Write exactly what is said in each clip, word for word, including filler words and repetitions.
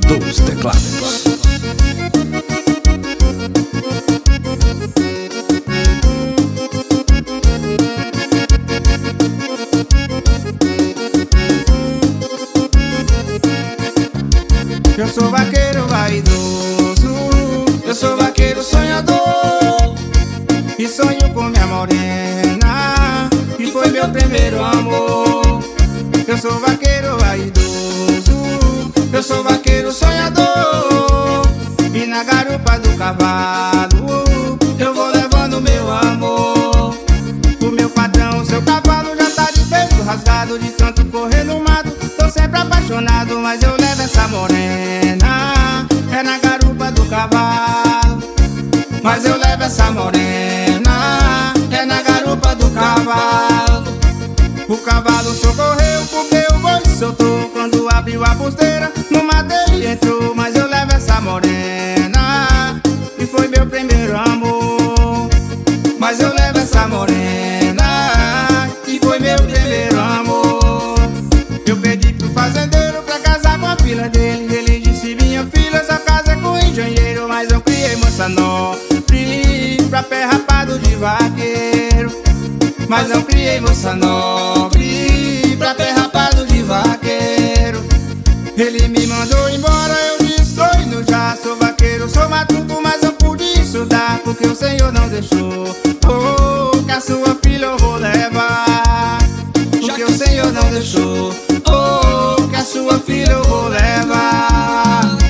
dos teclados. Eu sou vaqueiro vaidoso, eu sou vaqueiro sonhador, e sonho com minha morena, que foi meu primeiro amor. Eu sou vaqueiro vaidoso, eu sou vaqueiro sonhador, e na garupa do cavalo eu vou levando meu amor. O meu patrão, seu cavalo já tá de peito rasgado, de tanto correr no mato. Tô sempre apaixonado, mas eu levo essa morena, é na garupa do cavalo. Mas eu levo essa morena, é na garupa do cavalo. O cavalo socorreu porque o boi soltou, quando abriu a posteira no mato ele entrou. Mas eu levo essa morena, e foi meu primeiro amor. Mas eu levo essa morena, e foi meu primeiro amor. Eu pedi pro fazendeiro pra casar com a filha dele, ele disse: minha filha, só casa com o engenheiro. Mas eu criei moça nobre pra pé rapado de vaqueiro. Mas não criei moça nobre pra pé rapado de vaqueiro. Ele me mandou embora, eu disse: tô indo já. Sou vaqueiro, sou matuto, mas não pude estudar, porque o Senhor não deixou. Oh, que a sua filha eu vou levar, porque o Senhor não deixou. Oh, que a sua filha eu vou levar.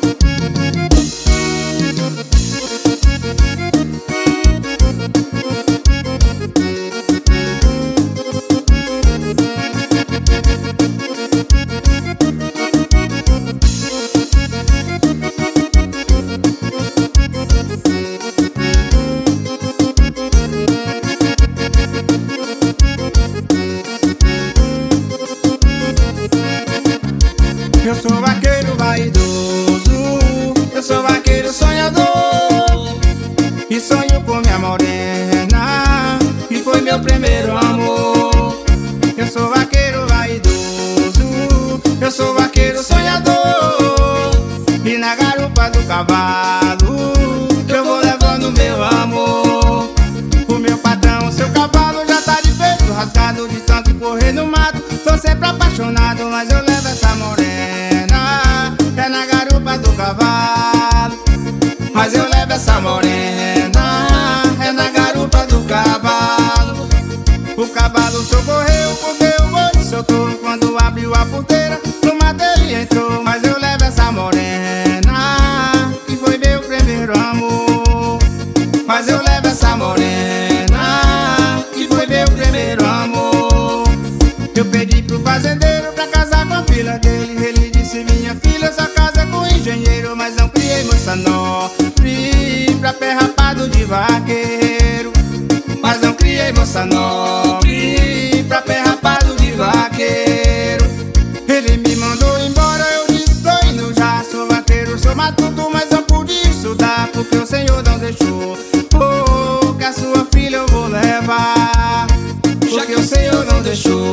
Eu sou vaqueiro vaidoso, eu sou vaqueiro sonhador, e sonho com minha morena, que foi meu primeiro amor. Eu sou vaqueiro vaidoso, eu sou vaqueiro sonhador, e na garupa do cavalo eu vou levando meu amor. O meu patrão, seu cavalo já tá de peito rasgado, de tanto correr no mato. Tô sempre apaixonado, mas eu levo essa morena, é na garupa do cavalo. Mas eu levo essa morena, é na garupa do cavalo. O cavalo socorreu porque o boi soltou, quando abriu a porteira no mato ele entrou. Mas eu levo essa morena, que foi meu primeiro amor. Mas eu levo essa morena, que foi meu primeiro amor. Eu pedi pro fazendeiro pra casar com a filha dele, ele disse: minha filha, só casa com o engenheiro. Mas não criei moça nobre pra pé rapado de vaqueiro. Mas não criei moça nobre pra pé rapado de vaqueiro. Ele me mandou embora, eu disse: tô indo já. Sou vaqueiro, sou matuto, mas não pude estudar, porque o Senhor não deixou. Oh, que a sua filha eu vou levar, porque o Senhor não deixou.